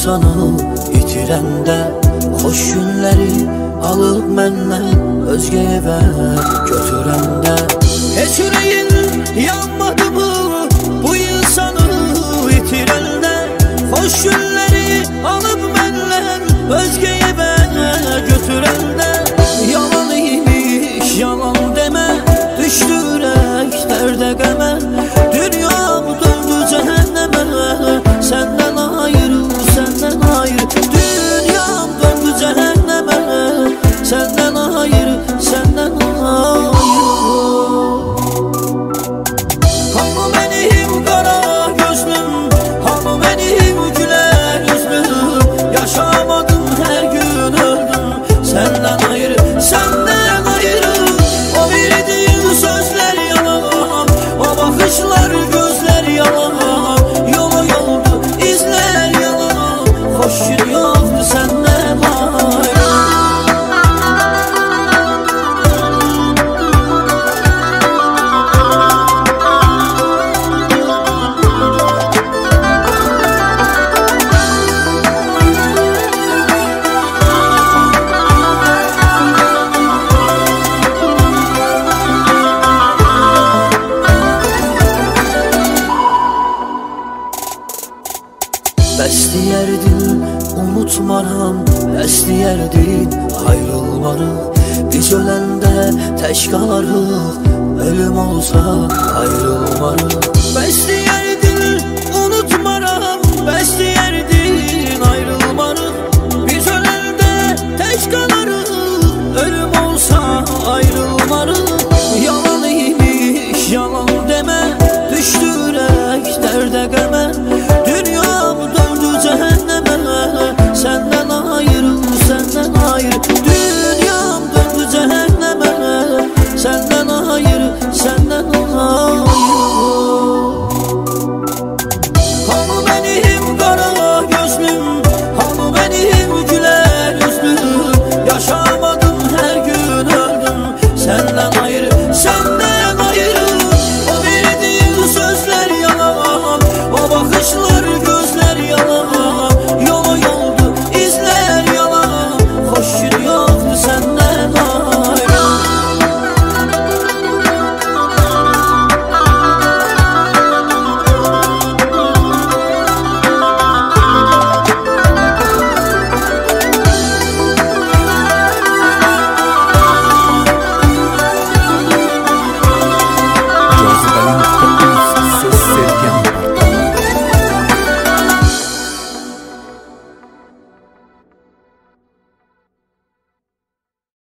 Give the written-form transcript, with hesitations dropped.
insanı itirəndə xoş günləri alıb məndən özgə evə götürəndə heç ürəyin yanmadı mı bu insanı itirəndə xoş günləri alıb məndən özgə evə götürəndə yalan imiş yalan demə düşdü ürək dərdə qəmə dünyam döndü cəhənnəmə səndən ayrı dünyam döndü cəhənnəmə səndən ayrı Hanı mənim qara gözlüm hanı mənim gülər üzlüm yaşamadım hər gün öldüm səndən ayrı o verdiyin sözlər yalan o baxışlar gözlər yalan yolu yoldu izlər yalan xoş gün yoxdu səndən ayrı Bəs deyərdin unutmaram, bəs deyərdin ayrılmarıq Biz öləndə tək qalarıq, ölüm olsa ayrılmarıq